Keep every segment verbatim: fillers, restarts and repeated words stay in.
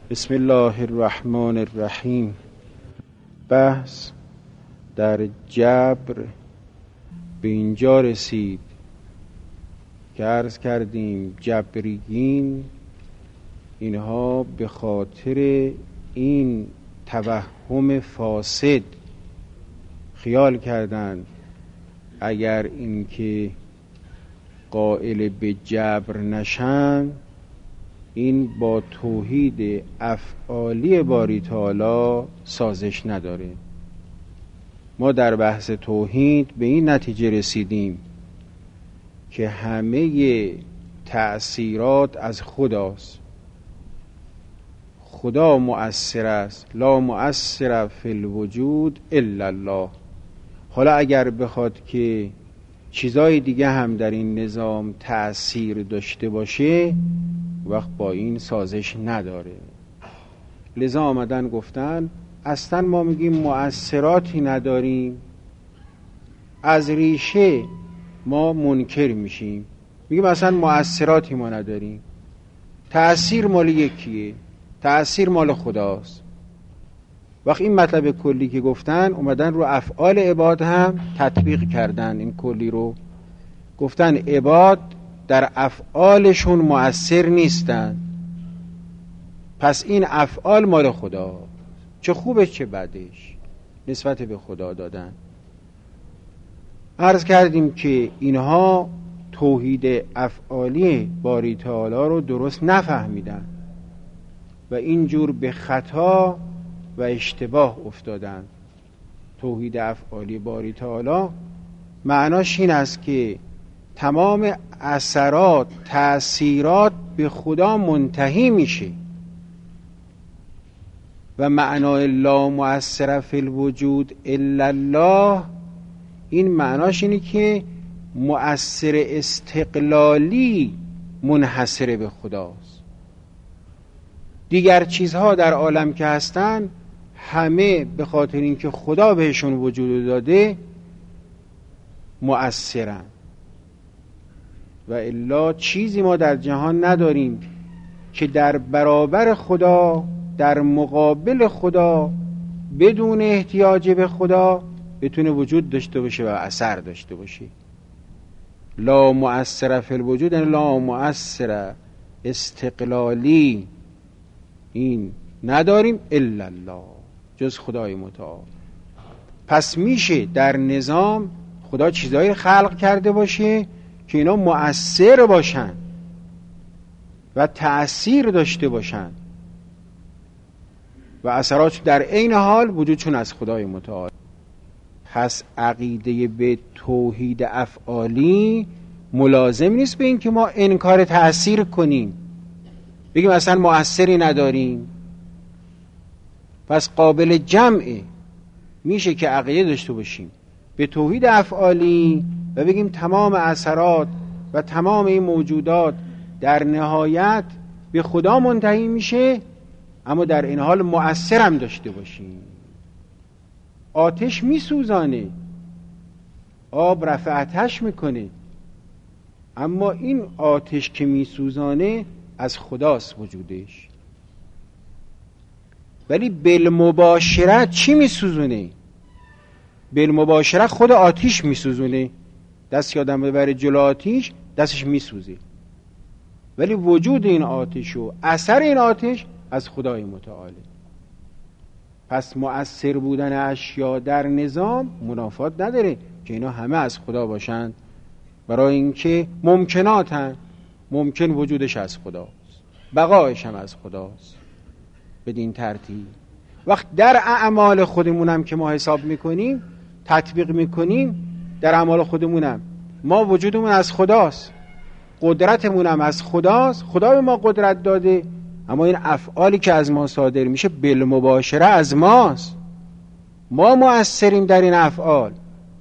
بسم الله الرحمن الرحیم. بحث در جبر به اینجا رسید که عرض کردیم جبریین اینها به خاطر این توهم فاسد خیال کردند اگر اینکه قائل به جبر نشن این با توحید افعالی باری تعالی سازش نداره. ما در بحث توحید به این نتیجه رسیدیم که همه تأثیرات از خداست. خدا مؤثر است، لا مؤثر فی الوجود الا الله. حالا اگر بخواد که چیزای دیگه هم در این نظام تأثیر داشته باشه وقت با این سازش نداره. لذا آمدن گفتن اصلا ما میگیم مؤثراتی نداریم، از ریشه ما منکر میشیم، میگیم اصلا مؤثراتی ما نداریم. تأثیر مال یکیه، تأثیر مال خداست. وقت این مطلب کلی که گفتن اومدن رو افعال عباد هم تطبیق کردن. این کلی رو گفتن عباد در افعالشون مؤثر نیستن، پس این افعال مال خدا، چه خوبش چه بدش نسبت به خدا دادن. عرض کردیم که اینها توحید افعالی باری تعالی رو درست نفهمیدن و اینجور به خطا و اشتباه افتادن. توحید افعالی باری تعالی معناش این است که تمام اثرات تأثیرات به خدا منتهی میشه و معنای لا مؤثر فی الوجود الا الله این معناش اینه که مؤثر استقلالی منحصر به خداست. دیگر چیزها در عالم که هستن همه به خاطر اینکه خدا بهشون وجود داده مؤثرن و الا چیزی ما در جهان نداریم که در برابر خدا، در مقابل خدا، بدون احتیاج به خدا بتونه وجود داشته باشه و اثر داشته باشه. لا مؤثر فی الوجود، لا مؤثر استقلالی این نداریم الا الله، جز خدای متعال. پس میشه در نظام خدا چیزایی خلق کرده باشه که اینا مؤثر باشن و تأثیر داشته باشن و اثرات در عین حال وجودشون از خدای متعال. پس عقیده به توحید افعالی ملازم نیست به این که ما انکار تأثیر کنیم، بگیم اصلا مؤثری نداریم. پس قابل جمعه، میشه که عقیده داشته باشیم به توحید افعالی و بگیم تمام اثرات و تمام این موجودات در نهایت به خدا منتهی میشه، اما در این حال مؤثر هم داشته باشیم. آتش میسوزانه، آب رفع آتش میکنه، اما این آتش که میسوزانه از خداست وجودش. ولی بالمباشرت چی میسوزونه؟ بالمباشرت خود آتش میسوزونه. دست آدم ببره جلو آتش دستش میسوزه، ولی وجود این آتش و اثر این آتش از خدای متعاله. پس مؤثر بودن اشیا در نظام منافات نداره که اینا همه از خدا باشند، برای اینکه ممکناتن. ممکن وجودش از خداست، بقایش هم از خداست. بدین ترتیب وقت در اعمال خودمونم که ما حساب میکنیم تطبیق میکنیم، در اعمال خودمونم ما وجودمون از خداست، قدرتمونم از خداست، خدا به ما قدرت داده، اما این افعالی که از ما صادر میشه بالمباشره از ماست. ما مؤثریم در این افعال،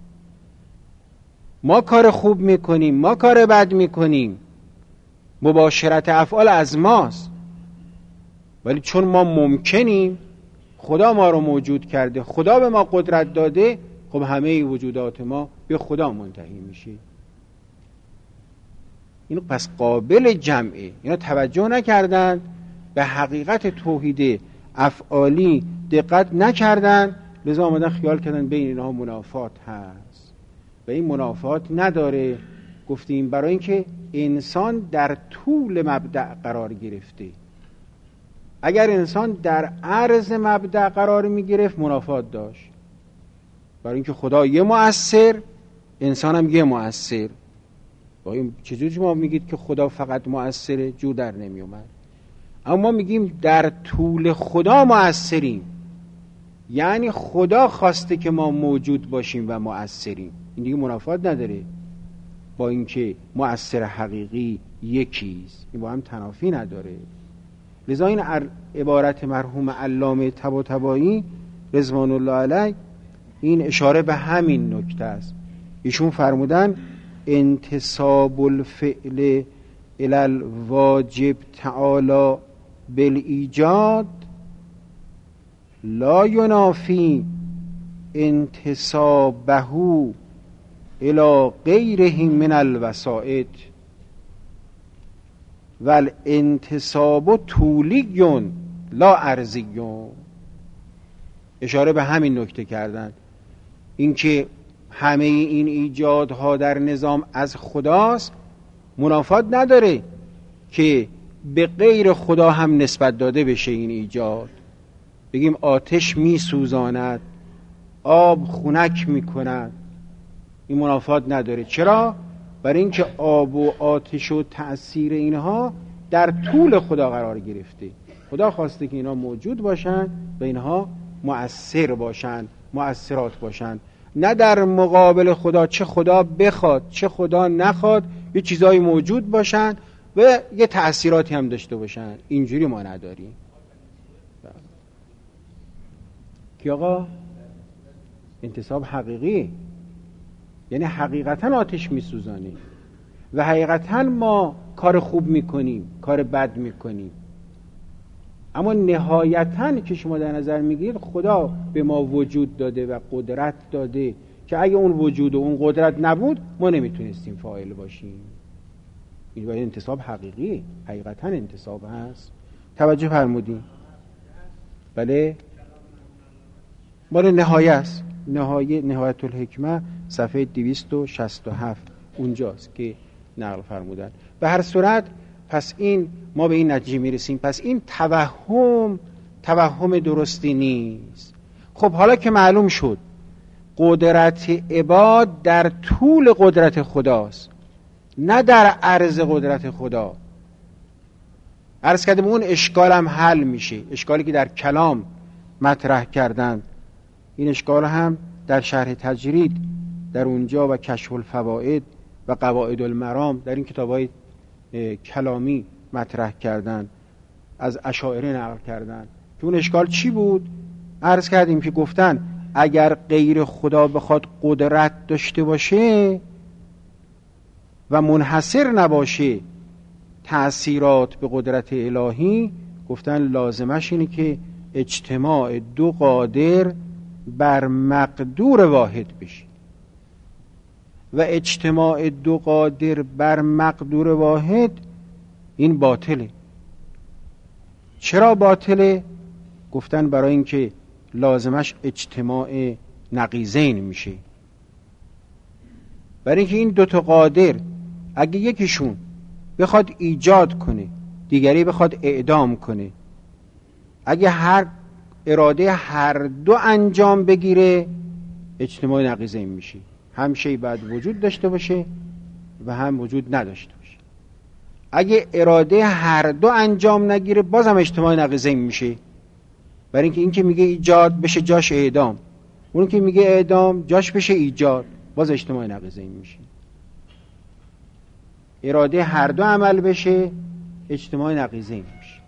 ما کار خوب میکنیم، ما کار بد میکنیم، مباشرت افعال از ماست. ولی چون ما ممکنیم، خدا ما رو موجود کرده، خدا به ما قدرت داده، خب همه وجودات ما به خدا منتهی میشه. اینو پس قابل جمعه. اینا توجه نکردن به حقیقت توحید افعالی دقت نکردن، لذا آمدن خیال کردن بین اینها منافات هست و این منافات نداره. گفتیم برای اینکه انسان در طول مبدأ قرار گرفته. اگر انسان در عرض مبدأ قرار می گرفت منافات داشت، برای اینکه خدا یه مؤثر، انسان هم یه مؤثر. چجوری شما میگید که خدا فقط مؤثره؟ جور در نمی اومد. اما ما میگیم در طول خدا مؤثریم، یعنی خدا خواسته که ما موجود باشیم و مؤثریم. این دیگه منافات نداره با اینکه مؤثر حقیقی یکیست، این با هم تنافی نداره. لذا این عبارت مرحوم علامه طباطبایی رضوان الله علیه این اشاره به همین نکته است. ایشون فرمودن انتساب الفعل الی الواجب تعالی بالایجاد لا ینافی انتسابه الی غیره من الوسائط والانتساب طولی لا عرضی. اشاره به همین نکته کردن، اینکه همه این ایجادها در نظام از خداست، منافات نداره که به غیر خدا هم نسبت داده بشه این ایجاد. بگیم آتش می سوزاند، آب خنک می کند، این منافات نداره. چرا؟ برای اینکه آب و آتش و تأثیر اینها در طول خدا قرار گرفته. خدا خواسته که اینها موجود باشن و اینها مؤثر باشن، مؤثرات باشن، نه در مقابل خدا چه خدا بخواد چه خدا نخواد یه چیزایی موجود باشن و یه تأثیراتی هم داشته باشن. اینجوری ما نداریم. کی آقا؟ انتصاب حقیقی، یعنی حقیقتا آتش میسوزانیم و حقیقتا ما کار خوب میکنیم، کار بد میکنیم، اما نهایتا که شما در نظر میگیرید خدا به ما وجود داده و قدرت داده که اگه اون وجود و اون قدرت نبود ما نمیتونستیم فاعل باشیم. این باید انتصاب حقیقی، حقیقتا انتصاب هست. توجه فرمودین؟ بله، مال نهایه است. نهایه نهایت الحکمه صفحه دویست و شصت و هفت اونجاست که نقل فرمودن. به هر صورت پس این ما به این نتیجه میرسیم، پس این توهم توهم درستی نیست. خب حالا که معلوم شد قدرت عباد در طول قدرت خداست نه در عرض قدرت خدا، عرض کردیم اون اشکال هم حل میشه، اشکالی که در کلام مطرح کردن. این اشکال هم در شرح تجرید در اونجا و کشف الفوائد و قواعد المرام در این کتاب‌های کلامی مطرح کردن، از اشاعره نقل کردن که اون اشکال چی بود؟ عرض کردیم که گفتن اگر غیر خدا بخواد قدرت داشته باشه و منحصر نباشه تأثیرات به قدرت الهی، گفتن لازمش اینه که اجتماع دو قادر بر مقدور واحد بشه و اجتماع دو قادر بر مقدور واحد این باطله. چرا باطله؟ گفتن برای اینکه لازمش اجتماع نقیضین میشه. برای اینکه این دوتا قادر اگه یکیشون بخواد ایجاد کنه دیگری بخواد اعدام کنه، اگه هر اراده هر دو انجام بگیره اجتماع نقیضین میشه، هم شی باید وجود داشته باشه و هم وجود نداشته باشه. اگه اراده هر دو انجام نگیره بازم اجتماع نقیضین میشه، برای اینکه این که میگه ایجاد بشه جاش اعدام، اون که میگه اعدام جاش بشه ایجاد، باز اجتماع نقیضین میشه. اراده هر دو عمل بشه اجتماع نقیضین میشه.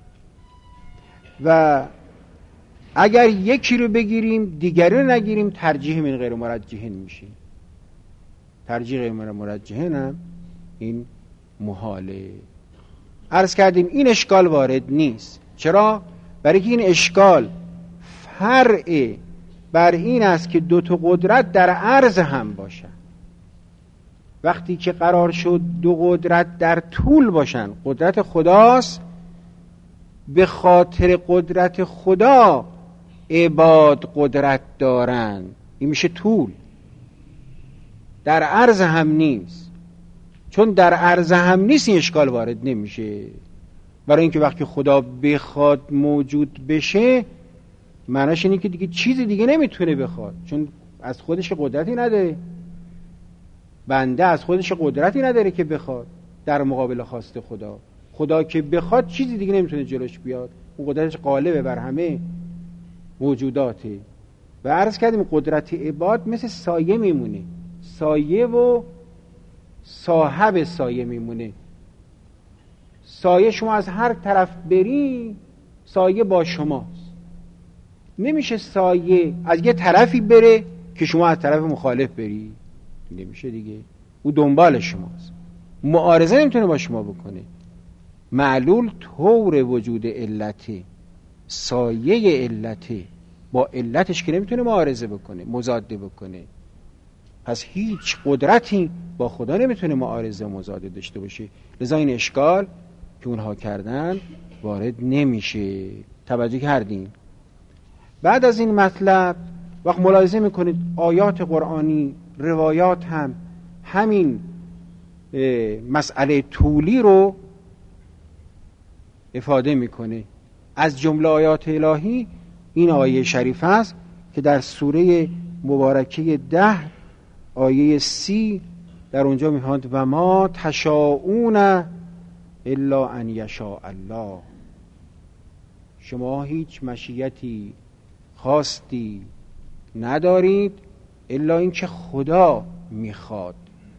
و اگر یکی رو بگیریم دیگری رو نگیریم ترجیح من غیر مرجحین میشه. ترجیح غیر مرجحین هم این محاله. عرض کردیم این اشکال وارد نیست. چرا؟ برای که این اشکال فرع بر این است که دو تا قدرت در عرض هم باشن. وقتی که قرار شد دو قدرت در طول باشن، قدرت خداست به خاطر قدرت خدا عباد قدرت دارن. این میشه طول. در عرض هم نیست، چون در عرض هم نیست این اشکال وارد نمیشه. برای اینکه وقتی خدا بخواد موجود بشه، معناش اینه که دیگه چیز دیگه نمیتونه بخواد، چون از خودش قدرتی نداره. بنده از خودش قدرتی نداره که بخواد در مقابل خواست خدا. خدا که بخواد چیزی دیگه نمیتونه جلوش بیاد. اون قدرتش غالبه بر همه موجوداته. و عرض کردیم قدرت عباد مثل سایه میمونه، سایه و صاحب سایه میمونه. سایه شما از هر طرف بری، سایه با شماست. نمیشه سایه از یه طرفی بره که شما از طرف مخالف بری، نمیشه دیگه. او دنبال شماست، معارضه نمیتونه با شما بکنه. معلول طور وجود علته، سایه علته، با علتش که نمیتونه معارضه بکنه، مضاده بکنه. پس هیچ قدرتی با خدا نمیتونه معارضه مضاده داشته باشه. لذا این اشکال که اونها کردن وارد نمیشه. توجه کردین؟ بعد از این مطلب وقت ملاحظه میکنید آیات قرآنی، روایات هم همین مسئله طولی رو افاده میکنه. از جمله آیات الهی این آیه شریف است که در سوره مبارکه ده آیه سی در اونجا میخواند و ما تشاءون الا ان یشاء الله. شما هیچ مشیتی خواستی ندارید الا اینکه خدا میخواد.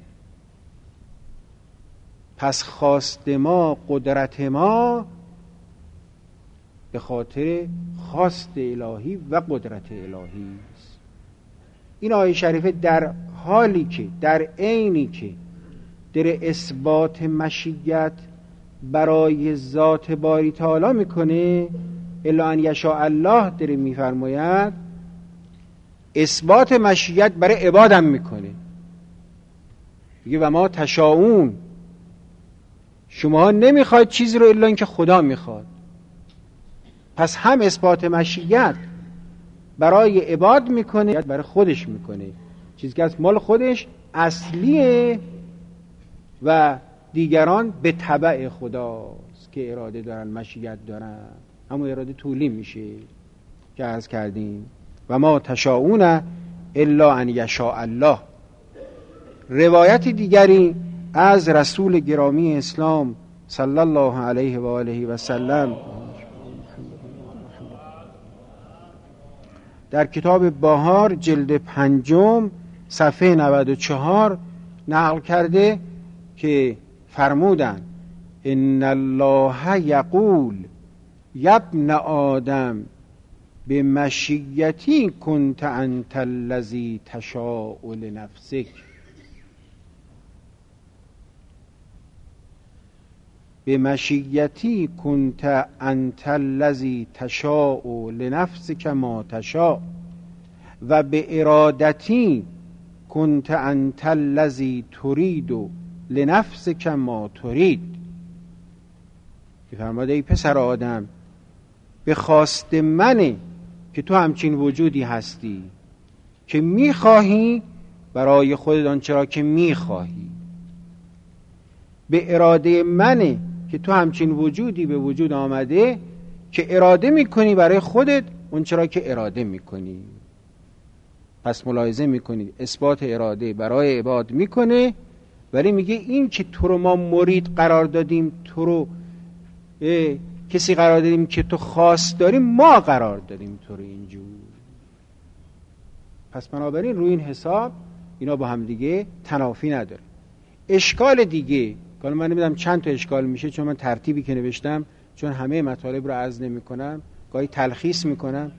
پس خواست ما، قدرت ما به خاطر خواست الهی و قدرت الهی است. این آیه شریفه در حالی که در عینی که در اثبات مشیت برای ذات باری تعالی میکنه، الا ان یشاء الله داره میفرماید، اثبات مشیت برای عبادم میکنه. میگه و ما تشاءون، شما نمیخواید چیزی رو الا اینکه خدا میخواد. پس هم اثبات مشیت برای عباد میکنه، برای خودش میکنه. چیزی که از مال خودش اصلیه و دیگران به تبع خداست که اراده دارن، مشیت دارن. همون اراده طولی میشه که عرض کردیم و ما تشاءون الا ان یشاء الله. روایت دیگری از رسول گرامی اسلام صلی الله علیه و آله و سلم در کتاب بهار جلد پنجم صفحه نود و چهار نقل کرده که فرمودند ان الله یقول یا ابن آدم به مشیتی کنت انت الذی تشاء لنفسک. به مشیتی کنت انت الذی تشاء لنفسک ما تشاء و به ارادتی کنت انت الذی ترید لنفسک ما ترید. فرموده ای پسر آدم، به خواست منه که تو همچین وجودی هستی که میخواهی برای خودت آنچه را که میخواهی. به اراده منه که تو همچین وجودی به وجود آمده که اراده میکنی برای خودت آنچه را که اراده میکنی. پس ملاحظه میکنید اثبات اراده برای عباد میکنه، ولی میگه این که تو رو ما مرید قرار دادیم، تو رو کسی قرار دادیم که تو خواست داریم، ما قرار دادیم تو رو اینجور. پس بنابراین روی این حساب اینا با هم دیگه تنافی نداره. اشکال دیگه، حالا من نمیدونم چند تا اشکال میشه، چون من ترتیبی که نوشتم چون همه مطالب رو عرض نمی کنم، گاهی تلخیص میکنم.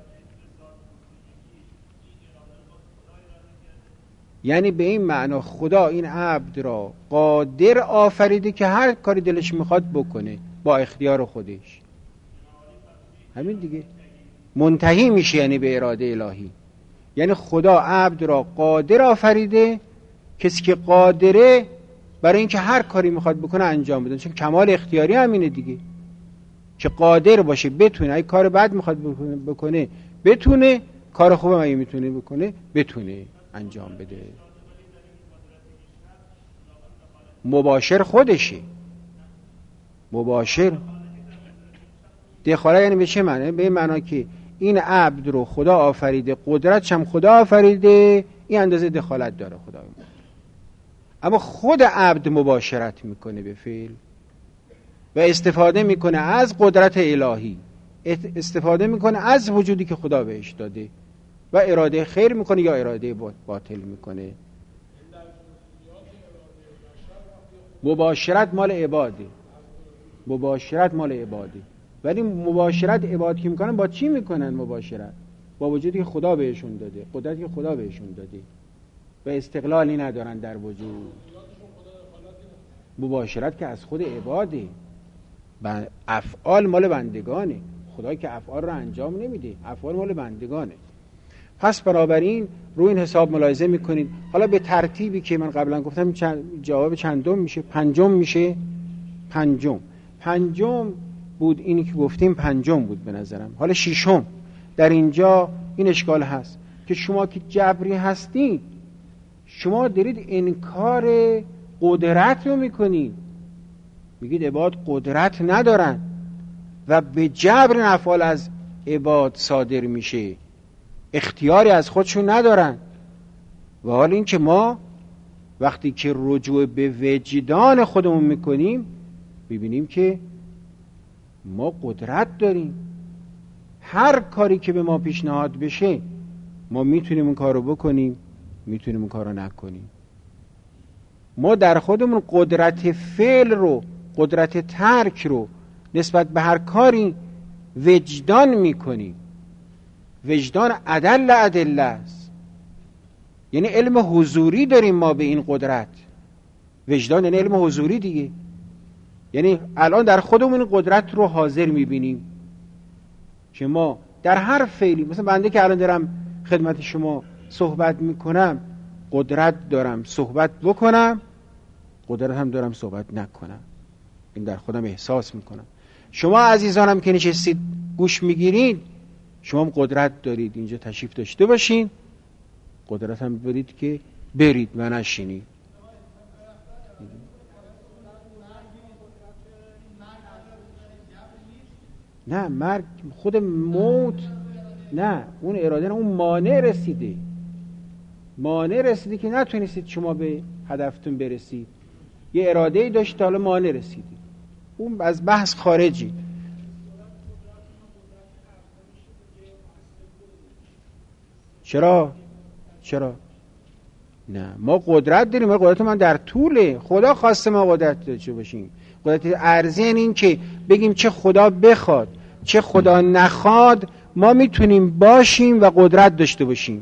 یعنی به این معنا خدا این عبد را قادر آفریده که هر کاری دلش میخواد بکنه با اختیار خودش. همین دیگه منتهی میشه یعنی به اراده الهی. یعنی خدا عبد را قادر آفریده، کسی که قادره برای اینکه هر کاری میخواد بکنه انجام بده، چون کمال اختیاری همینه دیگه. که قادر باشه بتونه اگه کار بد میخواد بکنه بتونه، کار خوبم اگه میتونه بکنه بتونه انجام بده. مباشر خودشه. مباشر دخالت یعنی به چه معنی؟ به این معنا که این عبد رو خدا آفریده، قدرتش هم خدا آفریده، این اندازه دخالت داره خدا. اما خود عبد مباشرت میکنه به فعل و استفاده میکنه از قدرت الهی، استفاده میکنه از وجودی که خدا بهش داده و اراده خیر میکنه یا اراده باطل میکنه. مباشرت مال عباده، مباشرت مال عباده. ولی مباشرت عباد که میکنن با چی میکنن؟ مباشرت با وجودی که خدا بهشون داده، قدرتی که خدا بهشون داده و استقلالی ندارن در وجود. مباشرت که از خود عباده، افعال مال بندگانه، خدا که افعال رو انجام نمیده، افعال مال بندگانه. پس بنابراین روی این حساب ملاحظه میکنید. حالا به ترتیبی که من قبلا گفتم جواب چندم میشه؟ پنجم میشه. پنجم پنجم بود، اینی که گفتیم پنجم بود به نظرم. حالا ششم در اینجا این اشکال هست که شما که جبری هستید، شما دارید انکار قدرت رو میکنید، میگید عباد قدرت ندارن و به جبر افعال از عباد صادر میشه، اختیاری از خودشون ندارن. و حال این که ما وقتی که رجوع به وجدان خودمون میکنیم ببینیم که ما قدرت داریم، هر کاری که به ما پیشنهاد بشه ما میتونیم اون کار رو بکنیم، میتونیم اون کار رو نکنیم. ما در خودمون قدرت فعل رو، قدرت ترک رو نسبت به هر کاری وجدان میکنیم. وجدان ادل ادله است، یعنی علم حضوری داریم ما به این قدرت. وجدان یعنی علم حضوری دیگه، یعنی الان در خودمون قدرت رو حاضر میبینیم که ما در هر فعلی، مثلا بنده که الان دارم خدمت شما صحبت میکنم قدرت دارم صحبت بکنم، قدرت هم دارم صحبت نکنم، این در خودم احساس میکنم. شما عزیزانم که نشستید گوش میگیرید، شما هم قدرت دارید اینجا تشریف داشته باشین، قدرت هم برید که برید و نشینید. نه مرگ خود موت نه، اون اراده نه، اون مانع رسیده، مانع رسیده که نتونستید شما به هدفتون برسید. یه اراده‌ای داشت حالا مانع رسیده، اون از بحث خارجی. چرا؟ چرا؟ نه ما قدرت داریم، قدرت من در طوله، خدا خواسته ما قدرت داشته باشیم. قدرت ارزی این که بگیم چه خدا بخواد چه خدا نخواد ما میتونیم باشیم و قدرت داشته باشیم.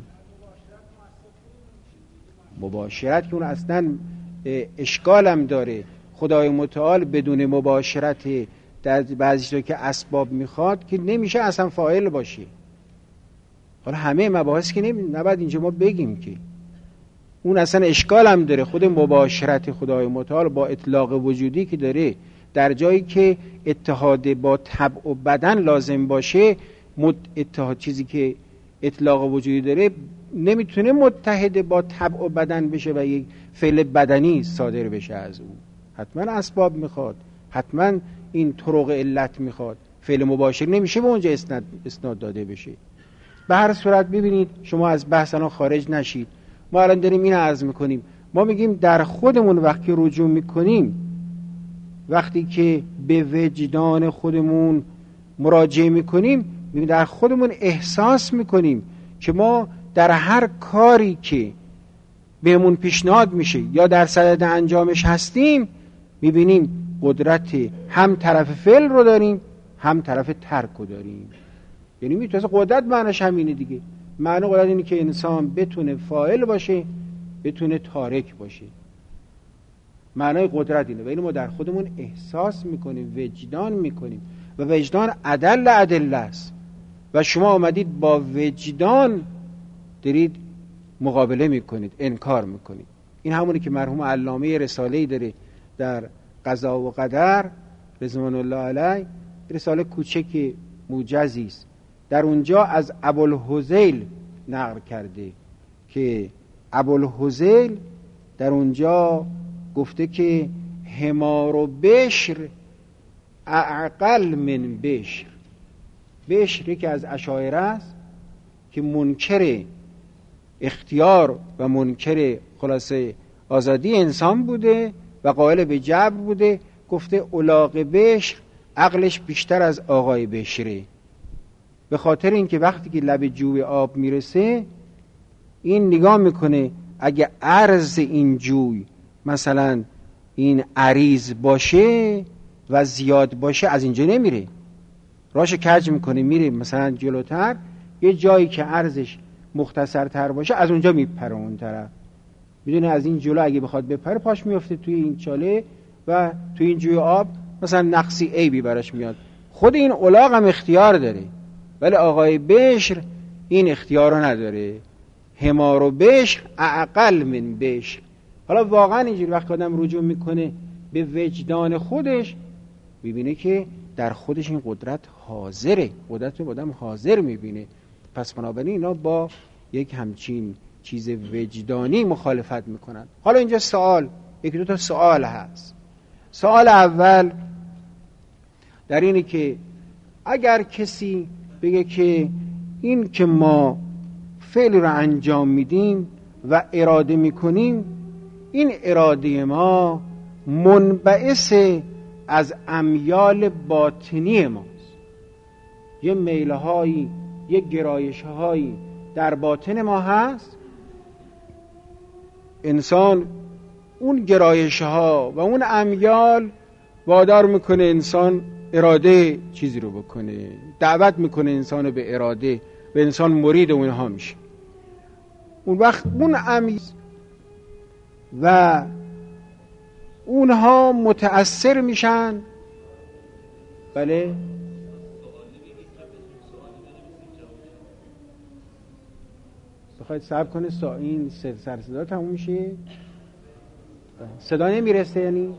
مباشرت که اون اصلا اشکالم داره، خدای متعال بدون مباشرت در بعضی جا که اسباب میخواد که نمیشه اصلا فاعل باشه. حالا همه مباحث که نباید اینجا ما بگیم که اون اصلا اشکالم داره. خود مباشرت خدای متعال با اطلاق وجودی که داره در جایی که اتحاد با طبع و بدن لازم باشه، اتحاد چیزی که اطلاق وجودی داره نمیتونه متحد با طبع و بدن بشه و یک فعل بدنی صادر بشه از اون. حتما اسباب میخواد، حتما این طرق علت میخواد، فعل مباشر نمیشه به اونجا اسناد, اسناد داده بشه. به هر صورت ببینید شما از بحث الان خارج نشید. ما الان داریم این عرض میکنیم، ما میگیم در خودمون وقتی رجوع میکنیم، وقتی که به وجدان خودمون مراجعه میکنیم، میگیم در خودمون احساس میکنیم که ما در هر کاری که بهمون پیشنهاد میشه یا در صدد انجامش هستیم، میبینیم قدرت هم طرف فعل رو داریم هم طرف ترک رو داریم. یعنی میتونه قدرت معناش همینه دیگه. معنی قدرت اینه که انسان بتونه فاعل باشه بتونه تارک باشه. معنای قدرت اینه و اینو ما در خودمون احساس میکنیم، وجدان میکنیم و وجدان ادل ادله است و شما آمدید با وجدان دارید مقابله میکنید، انکار میکنید. این همونی که مرحوم علامه رساله‌ای داره در قضا و قدر رضوان الله علیه رساله کوچکی موجزی است، در اونجا از ابوالهذیل نقل کرده که ابوالهذیل در اونجا گفته که حمار و بشر اعقل من بشر. بشر که از اشاعره است که منکر اختیار و منکر خلاصه آزادی انسان بوده و قائل به جبر بوده، گفته الاغ بشر عقلش بیشتر از آقای بشره، به خاطر اینکه وقتی که لب جوی آب میرسه این نگاه میکنه اگه عرض این جوی مثلا این عریض باشه و زیاد باشه از اینجا نمیره، راش کج میکنه میره مثلا جلوتر، یه جایی که عرضش مختصرتر باشه از اونجا میپره اون طرف، میدونه از این جلو اگه بخواد بپره پاش میفته توی این چاله و توی این جوی آب مثلا نقصی عیبی براش میاد. خود این الاغ هم اختیار داره ولی آقای بشر این اختیار رو نداره. حمار و بشر اعقل من بشر. حالا واقعا اینجوری وقت آدم رجوع میکنه به وجدان خودش میبینه که در خودش این قدرت حاضره، قدرت رو آدم حاضر میبینه. پس بنابراین اینا با یک همچین چیز وجدانی مخالفت میکنن. حالا اینجا سوال، یکی دو تا سوال هست. سوال اول در اینه که اگر کسی بگه که این که ما فعل رو انجام میدیم و اراده میکنیم، این اراده ما منبعث از امیال باطنی ماست، یه میلهایی یه گرایشهایی در باطن ما هست، انسان اون گرایشها و اون امیال وادار میکنه انسان اراده چیزی رو بکنه، دعوت میکنه انسان به اراده، به انسان مرید اونها میشه. اون وقت اون امیال و اونها متأثر میشن. بله بخواید صبر کنه سا این سر صدا تموم میشه، صدا نمیرسه یعنی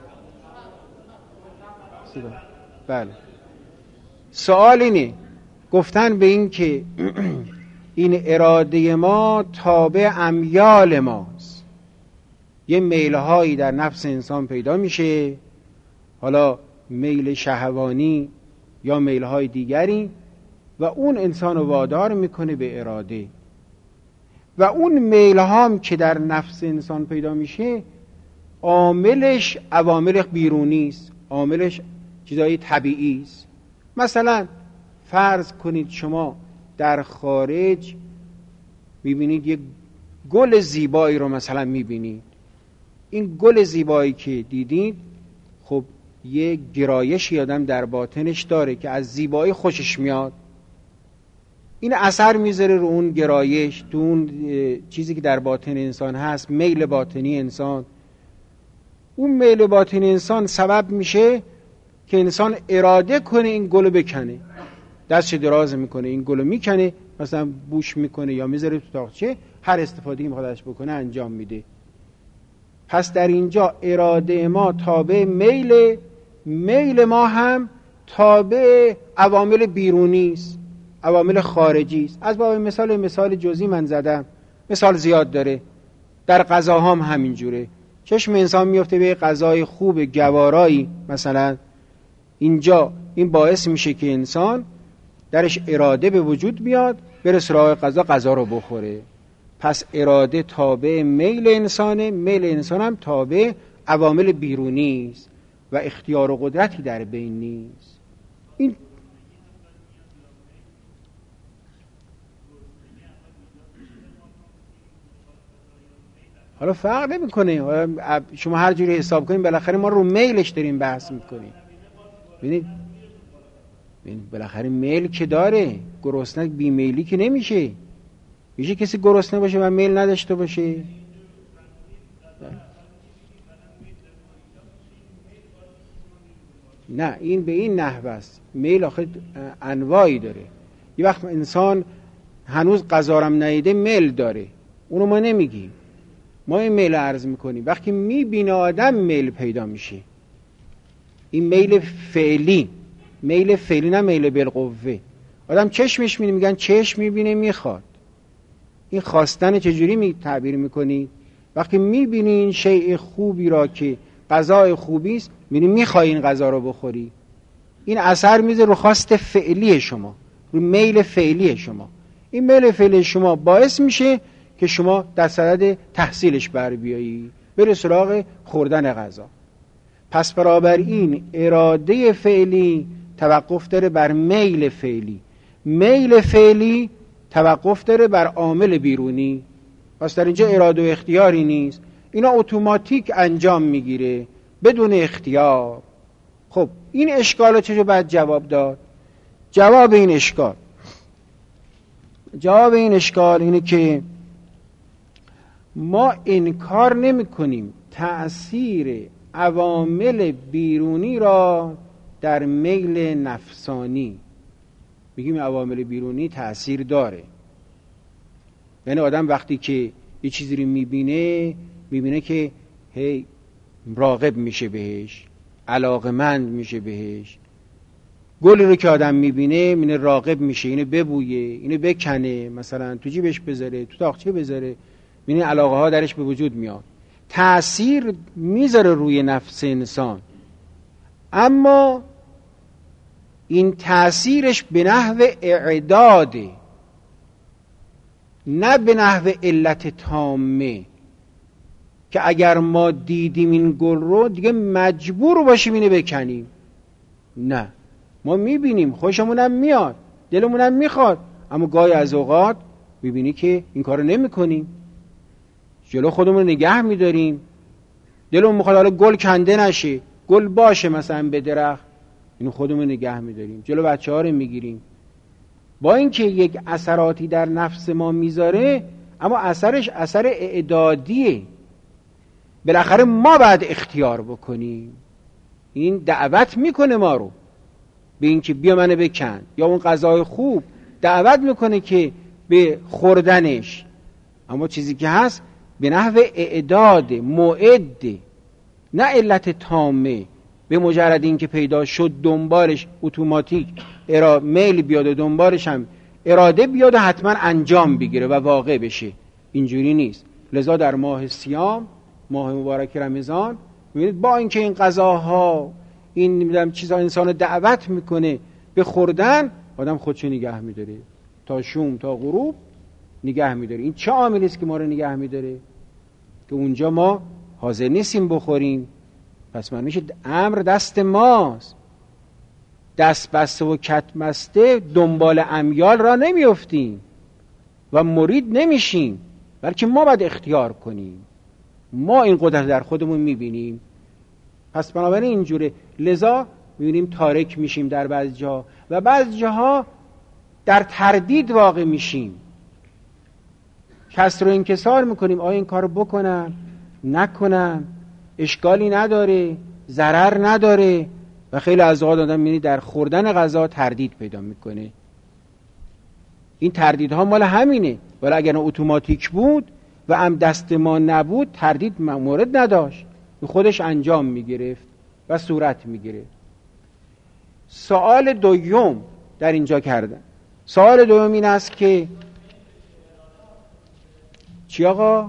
صدا. بله سوال اینه، گفتن به این که این اراده ما تابع امیال ماست، یه میلهایی در نفس انسان پیدا میشه، حالا میل شهوانی یا میلهای دیگری، و اون انسان رو وادار میکنه به اراده. و اون میلها هم که در نفس انسان پیدا میشه عاملش عوامل بیرونی است، عاملش چیزای طبیعی است. مثلا فرض کنید شما در خارج میبینید یک گل زیبایی رو مثلا میبینید، این گل زیبایی که دیدید خب یک گرایشی آدم در باطنش داره که از زیبایی خوشش میاد، این اثر میذاره رو اون گرایش، تو اون چیزی که در باطن انسان هست، میل باطنی انسان. اون میل باطنی انسان سبب میشه که انسان اراده کنه این گلو بکنه، دستش دراز میکنه این گلو میکنه، مثلا بوش میکنه یا میذاره تو تاقچه، هر استفاده‌ای میخواد ازش بکنه انجام میده. پس در اینجا اراده ما تابع میل، میل ما هم تابع عوامل بیرونی است، عوامل خارجی است. از باب مثال مثال جزئی من زدم، مثال زیاد داره. در غذا هم همینجوره، چشم انسان میفته به غذای خوب گوارایی مثلا، اینجا این باعث میشه که انسان درش اراده به وجود بیاد، بره سراغ غذا، غذا رو بخوره. پس اراده تابع میل انسانه، میل انسان هم تابع عوامل بیرونی است و اختیار و قدرتی در بین نیست. این حالا فرق نمیکنه، شما هر جوری حساب کنید بالاخره ما رو میلش داریم بحث میکنیم. ببینید بالاخره میل که داره، گرسنه بی میلی که نمیشه. میشه کسی گرسنه باشه و میل نداشته باشه؟ نه، این به این نحو است. میل آخه انواعی داره. یه وقت انسان هنوز غذا رو ندیده میل داره، اونو ما نمیگیم، ما این میل عرض میکنیم. وقتی میبینه آدم میل پیدا میشه، این میل فعلی میل فعلی نه میل بالقوه. آدم چشمش میبینه، میگن چشم میبینه میخواد. این خواستن چجوری می تعبیر میکنی؟ وقتی میبینی این شیء خوبی را که غذای خوبی است، میبینی میخوای این غذا رو بخوری، این اثر میذاره رو خواست فعلی شما، رو میل فعلی شما. این میل فعلی شما باعث میشه که شما در صدد تحصیلش بر بیایی، بری سراغ خوردن غذا. پس بنابراین اراده فعلی توقف داره بر میل فعلی، میل فعلی توقف داره بر عامل بیرونی. پس در اینجا اراده و اختیاری نیست، اینا اتوماتیک انجام میگیره بدون اختیار. خب این اشکال چجور باید جواب داد؟ جواب این اشکال جواب این اشکال اینه که ما انکار نمی کنیم تأثیر عوامل بیرونی را در میل نفسانی. میگیم عوامل بیرونی تأثیر داره، یعنی آدم وقتی که یه چیزی رو میبینه میبینه که هی راغب میشه بهش، علاقمند میشه بهش. گلی رو که آدم میبینه میبینه راغب میشه، اینو ببویه، اینو بکنه، مثلا تو جیبش بذاره، تو تاقچه بذاره، میبینه علاقه ها درش به وجود میاد، تأثیر میذاره روی نفس انسان. اما این تأثیرش به نحو اعداده، نه به نحو علت تامه که اگر ما دیدیم این گل رو دیگه مجبور باشیم اینو بکنیم. نه، ما میبینیم خوشمونم میاد، دلمونم میخواد، اما گاهی از اوقات میبینی که این کارو نمی کنیم، جلو خودمون نگه میداریم. دلمون میخواد حالا گل کنده نشه، گل باشه مثلا به درخت، اینو خودمون نگه میداریم، جلو بچه ها رو میگیریم. با اینکه یک اثراتی در نفس ما میذاره، اما اثرش اثر اعدادیه. بالاخره ما باید اختیار بکنیم. این دعوت میکنه ما رو به اینکه بیا منو بکن، یا اون غذای خوب دعوت میکنه که به خوردنش، اما چیزی که هست به نحو اعداد، موعد، نه علت تامه. به مجرد این که پیدا شد دنبالش اتوماتیک ارا میل بیاد و دنبالش هم اراده بیاد و حتما انجام بگیره و واقع بشه. اینجوری نیست. لذا در ماه صیام، ماه مبارک رمضان، میبینید با اینکه این غذاها، این نمیدونم چیزا انسان دعوت میکنه به خوردن، آدم خودشو نگه میداره تا شوم تا غروب نگه میداره. این چه عاملی است که ما رو نگه میداره؟ که اونجا ما حاضر نیستیم بخوریم. پس من میشه امر دست ماست، دست بسته و کت مسته دنبال امیال را نمیافتیم و مرید نمیشیم، بلکه ما باید اختیار کنیم. ما این قدرت در خودمون میبینیم. پس بنابراین اینجوره. لذا میبینیم تارک میشیم در بعض جا و بعض جاها در تردید واقع میشیم، کسر و انکسار میکنیم. آیا این کارو بکنم نکنم، اشکالی نداره، ضرر نداره. و خیلی از اوقات آدم میبینی در خوردن غذا تردید پیدا میکنه. این تردیدها مال همینه، ولی اگر اتوماتیک بود و هم دست ما نبود تردید مورد نداشت، خودش انجام میگرفت و صورت میگرفت. سوال دوم در اینجا کردن. سوال دوم این است که چی آقا؟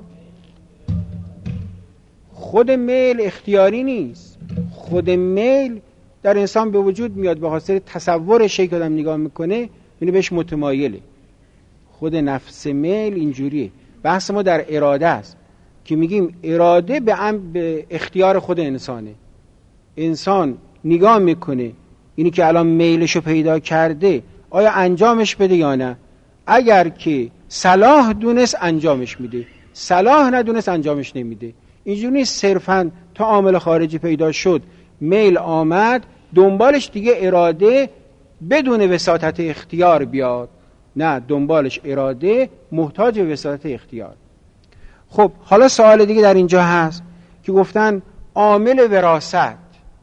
خود میل اختیاری نیست. خود میل در انسان به وجود میاد به خاطر تصور شی که آدم نگاه میکنه اینو بهش متمایله. خود نفس میل اینجوریه. بحث ما در اراده است که میگیم اراده به, به اختیار خود انسانه. انسان نگاه میکنه اینی که الان میلشو پیدا کرده آیا انجامش بده یا نه. اگر که صلاح دونست انجامش میده، صلاح ندونست انجامش نمیده. اینجوری نیست صرفاً تا عامل خارجی پیدا شد میل آمد دنبالش دیگه اراده بدون وساطت اختیار بیاد. نه، دنبالش اراده محتاج وساطت اختیار. خب حالا سوال دیگه در اینجا هست که گفتن عامل وراثت.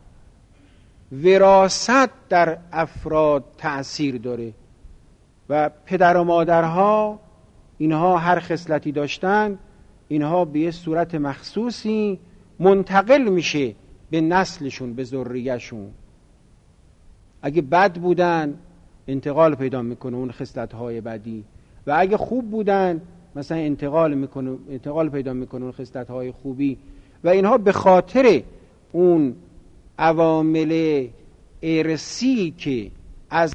وراثت در افراد تأثیر داره و پدر و مادرها اینها هر خصلتی داشتن، اینها به یه صورت مخصوصی منتقل میشه به نسلشون، به ذریه‌شون. اگه بد بودن انتقال پیدا میکنه اون خصلت‌های بدی، و اگه خوب بودن مثلا انتقال میکنه انتقال پیدا میکنه اون خصلت‌های خوبی. و اینها به خاطر اون عوامل ارثی که از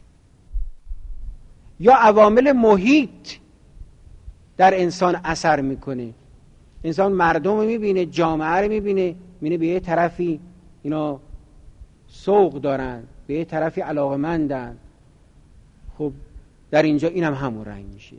یا عوامل محیط در انسان اثر میکنه. انسان مردم رو میبینه، جامعه رو میبینه، میبینه به یه طرفی اینا سوق دارن، به یه طرفی علاقمندن. خب در اینجا این هم همون رنگ میشه.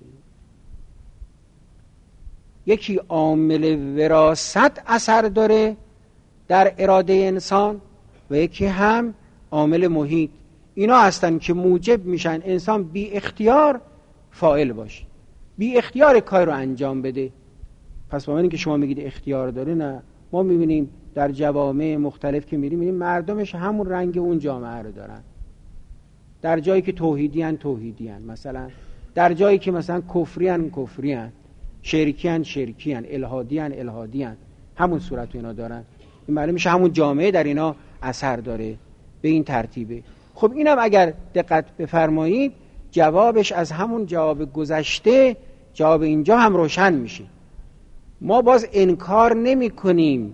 یکی عامل وراثت اثر داره در اراده انسان و یکی هم عامل محیط. اینا هستن که موجب میشن انسان بی اختیار فاعل باشه، بی اختیار کار رو انجام بده. پس با من که شما میگید اختیار داره، نه، ما میبینیم در جوامع مختلف که میریم میبینیم مردمش همون رنگ اون جامعه رو دارن. در جایی که توحیدیان توحیدیان، مثلا در جایی که مثلا کفریان کفریان، شرکیان شرکیان، الهادیان الهادیان، همون صورت اینا دارن. این معلوم میشه همون جامعه در اینا اثر داره، به این ترتیبه. خب اینم اگر دقت بفرمایید جوابش از همون جواب گذشته جواب اینجا هم روشن میشه. ما باز انکار نمی کنیم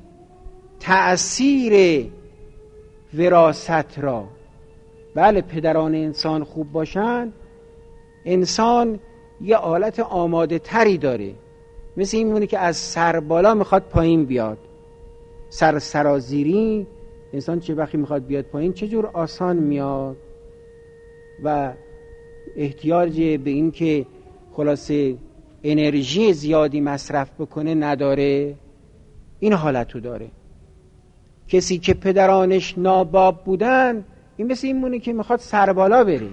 تأثیر وراثت را. بله پدران انسان خوب باشن، انسان یه حالت آماده تری داره، مثل این میمونه که از سر بالا میخواد پایین بیاد. سر سرازیری انسان چه وقتی میخواد بیاد پایین چه جور آسان میاد و احتیاج به این که خلاصه انرژی زیادی مصرف بکنه نداره. این حالتو داره. کسی که پدرانش ناباب بودن این مثل این مونه که میخواد سربالا بره.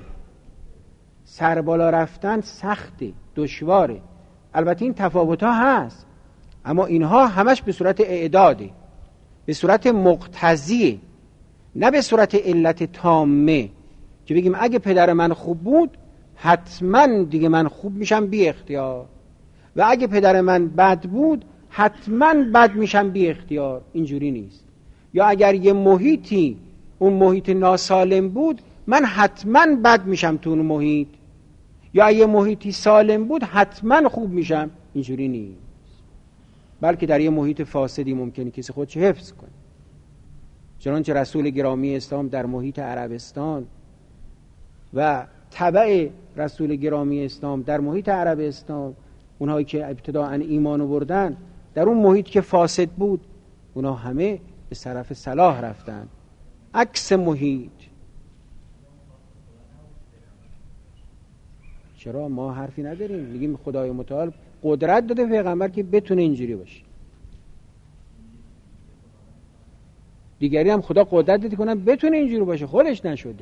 سربالا رفتن سخته، دشواره. البته این تفاوت ها هست، اما اینها همش به صورت اعداده، به صورت مقتضیه، نه به صورت علت تامه که بگیم اگه پدر من خوب بود حتما دیگه من خوب میشم بی اختیار، و اگه پدر من بد بود حتما بد میشم بی اختیار. اینجوری نیست. یا اگر یه محیطی اون محیط ناسالم بود من حتما بد میشم تو اون محیط، یا اگه محیطی سالم بود حتما خوب میشم. اینجوری نیست. بلکه در یه محیط فاسدی ممکنه کسی خودش حفظ کنه. چنانچه رسول گرامی اسلام در محیط عربستان و تبع رسول گرامی اسلام در محیط عربستان، اونهایی که ابتداءً ایمان آوردن در اون محیط که فاسد بود، اونها همه به طرف صلاح رفتن. عکس محیط. چرا ما حرفی نداریم؟ میگیم خدای متعال قدرت داده پیغمبر که بتونه اینجوری باشه. دیگری هم خدا قدرت داده کنن بتونه اینجوری باشه، خودش نشده.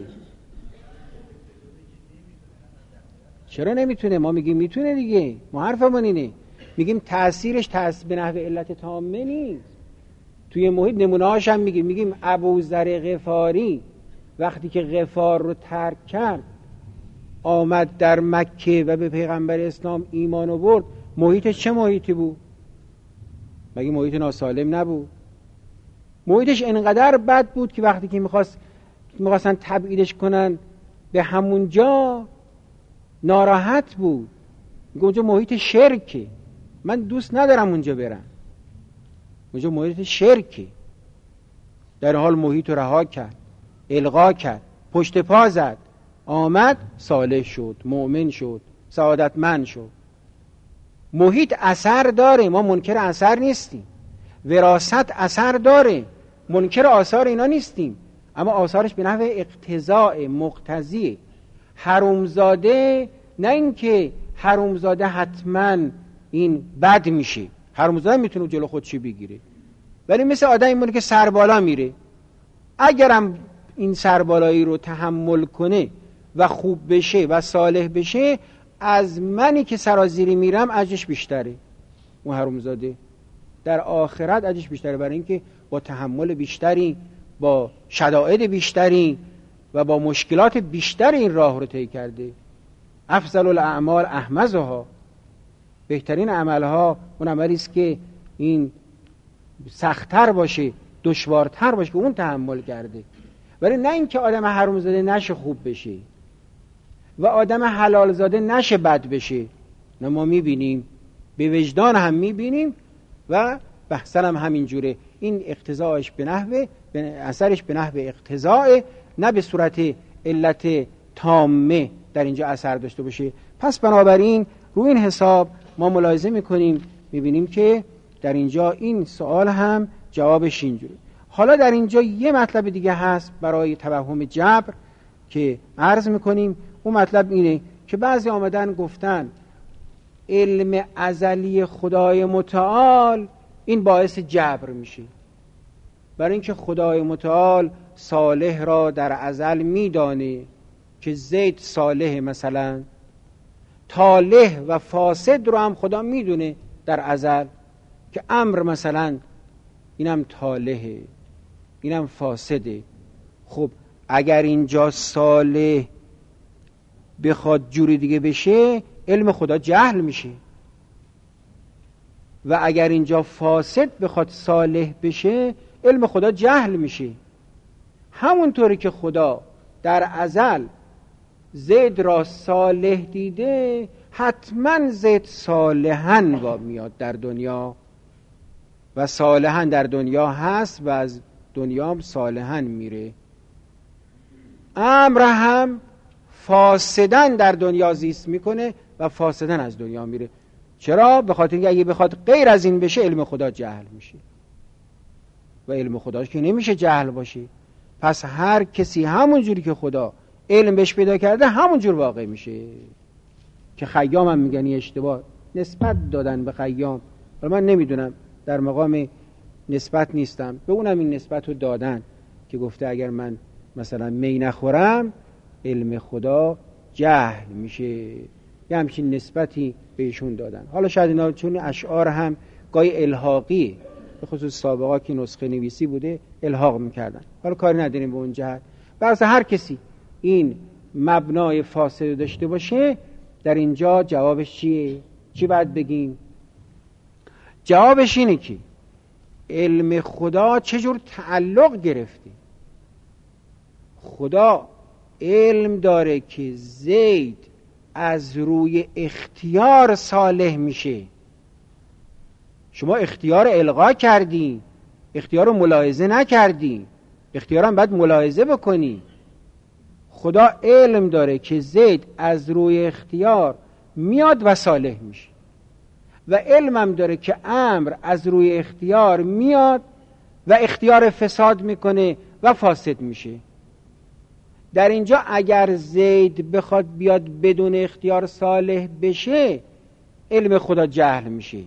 چرا نمیتونه؟ ما میگیم میتونه دیگه. ما حرفمون اینه، میگیم تأثیرش تأثیر به نحو علت تامه نیست. توی محیط نمونه‌هاش هم میگیم میگیم ابوذر غفاری وقتی که غفار رو ترک کرد آمد در مکه و به پیغمبر اسلام ایمان آورد، محیطش چه محیطی بود؟ مگه محیط ناسالم نبود؟ محیطش انقدر بد بود که وقتی که میخواست میخواستن تبعیدش کنن به همون جا ناراحت بود. میگه اونجا محیط شرکه، من دوست ندارم اونجا برم. اونجا محیط شرکه. در حال محیط رو رها کرد، الغا کرد، پشت پا زد، آمد صالح شد، مؤمن شد، سعادتمند شد. محیط اثر داره، ما منکر اثر نیستیم. وراثت اثر داره، منکر آثار اینا نیستیم، اما آثارش به نحو اقتضاء مقتضی. حرومزاده نه اینکه حرومزاده حتما این بد میشه، حرومزاده میتونه جلو خودشی بگیره، ولی مثل آدمی میمونه که سربالا میره. اگرم این سربالایی رو تحمل کنه و خوب بشه و صالح بشه، از منی که سرازیری میرم اجرش بیشتره. اون حرومزاده در آخرت اجرش بیشتره، برای اینکه با تحمل بیشتری، با شدائد بیشتری و با مشکلات بیشتری این راه رو طی کرده. افضل الاعمال احمزها، بهترین عملها اون عملی است که این سخت‌تر باشه، دشوارتر باشه که اون تحمل کرده. ولی نه اینکه آدم حرام زاده نشه خوب بشه و آدم حلال زاده نشه بد بشه. نه، ما میبینیم، به وجدان هم میبینیم و بحثن هم همین جوره. این اقتضاعش به نحوه اثرش به نحوه اقتضاء، نه به صورت علت تامه در اینجا اثر داشته باشه. پس بنابراین روی این حساب ما ملاحظه میکنیم، میبینیم که در اینجا این سوال هم جوابش اینجوره. حالا در اینجا یه مطلب دیگه هست برای توهم جبر که عرض میکنیم. اون مطلب اینه که بعضی آمدن گفتن علم ازلی خدای متعال این باعث جبر میشه، برای اینکه خدای متعال صالح را در ازل میدانه که زید صالح، مثلا طالح و فاسد رو هم خدا میدونه در ازل که امر مثلا اینم طالحه اینم فاسده. خب اگر اینجا صالح بخواد جوری دیگه بشه علم خدا جهل میشه، و اگر اینجا فاسد بخواد صالح بشه علم خدا جهل میشه. همونطوری که خدا در ازل زید را صالح دیده، حتما زید صالحن با میاد در دنیا و صالحن در دنیا هست و از دنیا هم صالحن میره. امر هم فاسدن در دنیا زیست میکنه و فاسدن از دنیا میره. چرا؟ به خاطر اینکه اگه بخواد غیر از این بشه علم خدا جهل میشه و علم خدا که نمیشه جهل باشه. پس هر کسی همون جوری که خدا علم بهش پیدا کرده همون جور واقع میشه. که خیام هم میگن اشتباه نسبت دادن به خیام، ولی من نمیدونم، در مقام نسبت نیستم، به اونم این نسبت رو دادن که گفته اگر من مثلا می نخورم علم خدا جهل میشه، یه همچین نسبتی بهشون دادن. حالا شاید اینا چون اشعار هم گاهی الحاقی، به خصوص سابقا که نسخه نویسی بوده الحاق میکردن. حالا کاری نداریم به اون جهت. برای هر کسی این مبنای فاسد داشته باشه در اینجا جوابش چیه؟ چی باید بگیم؟ جوابش اینه که علم خدا چجور تعلق گرفته. خدا علم داره که زید از روی اختیار صالح میشه. شما اختیار الغا کردی، اختیار رو ملاحظه نکردی، اختیار هم باید ملاحظه بکنی. خدا علم داره که زید از روی اختیار میاد و صالح میشه و علم هم داره که امر از روی اختیار میاد و اختیار فساد میکنه و فاسد میشه. در اینجا اگر زید بخواد بیاد بدون اختیار صالح بشه علم خدا جهل میشه،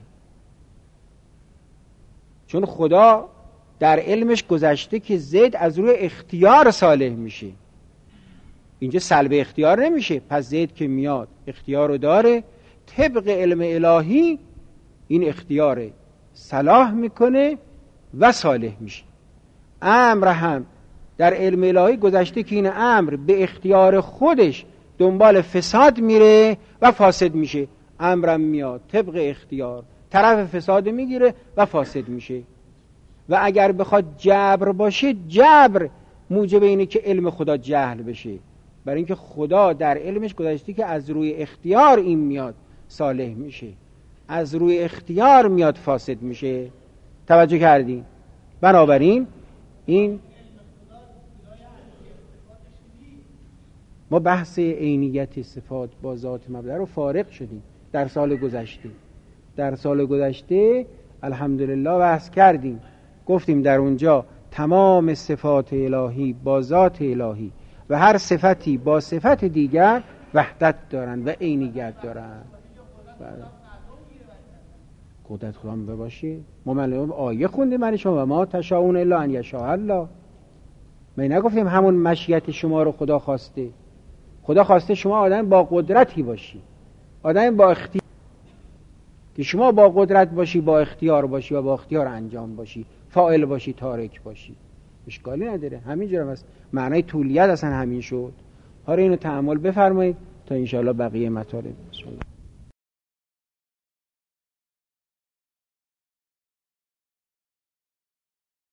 چون خدا در علمش گذشته که زید از روی اختیار صالح میشه. اینجا سلب اختیار نمیشه. پس زید که میاد اختیار رو داره، طبق علم الهی این اختیار صلاح میکنه و صالح میشه. امر هم در علم الهی گذشته که این امر به اختیار خودش دنبال فساد میره و فاسد میشه. امرم میاد طبق اختیار طرف فساد میگیره و فاسد میشه. و اگر بخواد جبر باشه، جبر موجب اینه که علم خدا جهل بشه، برای اینکه خدا در علمش گذشته که از روی اختیار این میاد صالح میشه، از روی اختیار میاد فاسد میشه. توجه کردین؟ بنابراین این ما بحث عینیت صفات با ذات مبدأ رو فارغ شدیم در سال گذشته. در سال گذشته الحمدلله بحث کردیم، گفتیم در اونجا تمام صفات الهی با ذات الهی و هر صفتی با صفت دیگر وحدت دارن و عینیت دارن. قدرت خدا هم بباشه. ما ملائم آیه خوندیم من شما و ما تشاؤون الا ان یشاء الله. ما نگفتیم همون مشیت شما رو خدا خواسته. خدا خواسته شما آدم با قدرتی باشی، آدم با اختیار، که شما با قدرت باشی، با اختیار باشی و با اختیار انجام باشی، فاعل باشی، تارک باشی. اشکالی نداره. همینجوری هم هست. معنای طولیت اصلا همین شد. حالا اینو تأمل بفرمایید تا انشاءالله بقیه مطالب.